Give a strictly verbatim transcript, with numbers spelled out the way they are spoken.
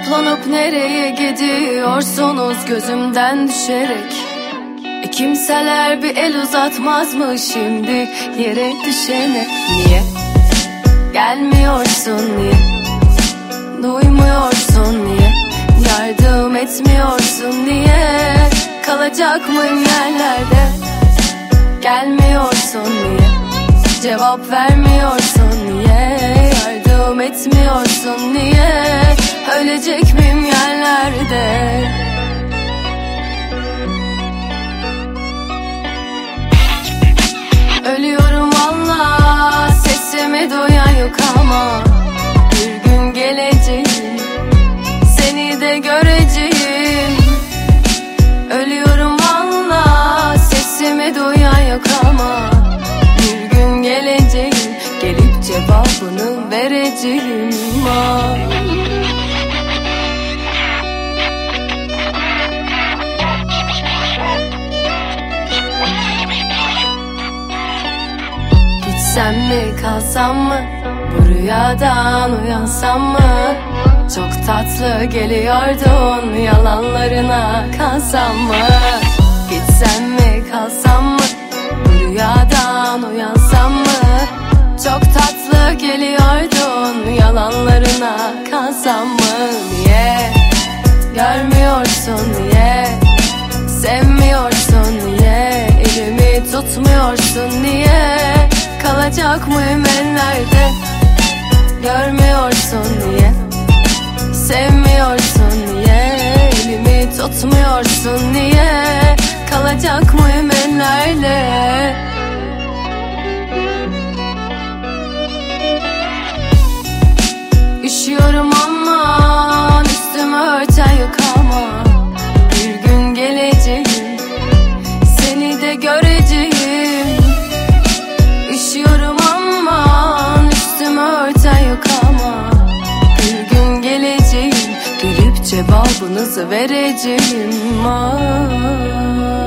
Toplanıp nereye gidiyorsunuz gözümden düşerek? E kimseler bir el uzatmaz mı şimdi yere düşene? Niye gelmiyorsun, niye duymuyorsun, niye yardım etmiyorsun, niye kalacak mıyım yerlerde? Gelmiyorsun, niye cevap vermiyorsun, niye yardım etmiyorsun, niye ölecek miyim yerlerde? Ölüyorum valla, sesimi duyan yok ama bir gün geleceğim, seni de göreceğim. Ölüyorum valla, sesimi duyan yok ama bir gün geleceğim, gelip cevabını vereceğim. Ah. Gitsem mi kalsam mı, bu rüyadan uyansam mı? Çok tatlı geliyordun, yalanlarına kalsam mı? Gitsem mi kalsam mı, bu rüyadan uyansam mı? Çok tatlı geliyordun, yalanlarına kalsam mı? Niye görmüyorsun, niye sevmiyorsun, niye elimi tutmuyorsun, niye kalacak mıyım ellerde? Görmüyorsun, niye sevmiyorsun, niye elimi tutmuyorsun, niye kalacak mıyım ellerde? Üşüyorum aman, üstümü örten yok ama bir gün geleceğim, seni de göreceğim. Üşüyorum aman, üstümü örten yok ama bir gün geleceğim, gelip cevabınızı vereceğim. Ah.